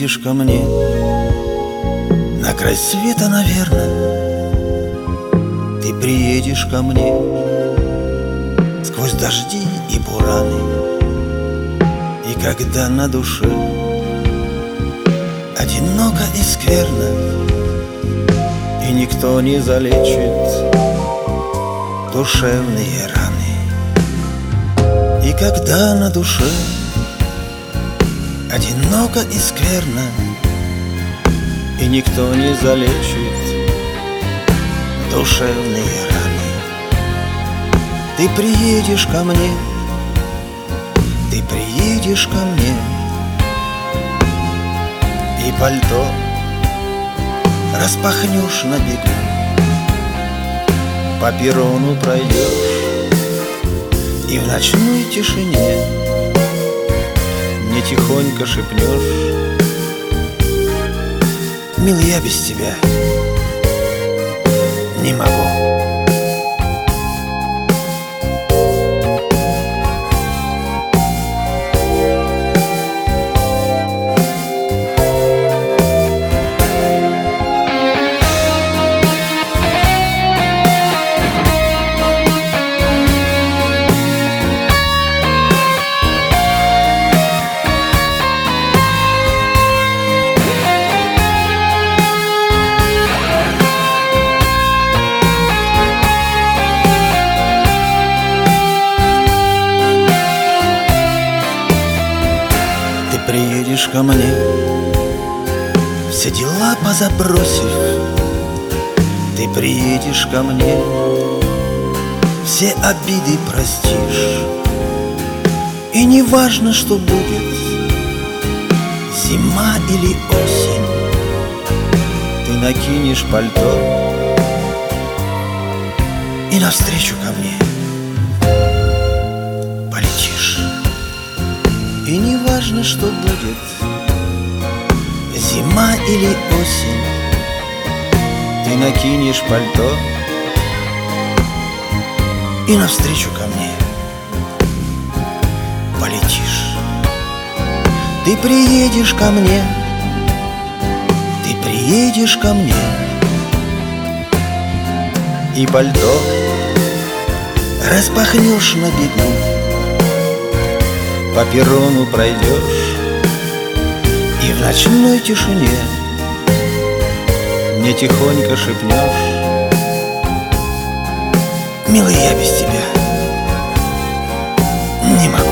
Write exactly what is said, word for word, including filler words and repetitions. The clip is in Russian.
приедешь ко мне на край света, наверное. Ты приедешь ко мне сквозь дожди и бураны. И когда на душе одиноко и скверно, и никто не залечит душевные раны. И когда на душе одиноко и скверно, и никто не залечит душевные раны, ты приедешь ко мне, ты приедешь ко мне, и пальто распахнешь на бегу, по перрону пройдешь, и в ночной тишине мне тихонько шепнешь: милый, я без тебя не могу. Приедешь ко мне, все дела позабросив. Ты приедешь ко мне, все обиды простишь. И не важно, что будет, зима или осень, ты накинешь пальто и навстречу ко мне полетишь. И не важно, что будет, зима или осень, ты накинешь пальто и навстречу ко мне полетишь. Ты приедешь ко мне, ты приедешь ко мне, и пальто распахнешь на бегу, по перрону пройдешь, и в ночной тишине мне тихонько шепнешь: милый, я без тебя не могу.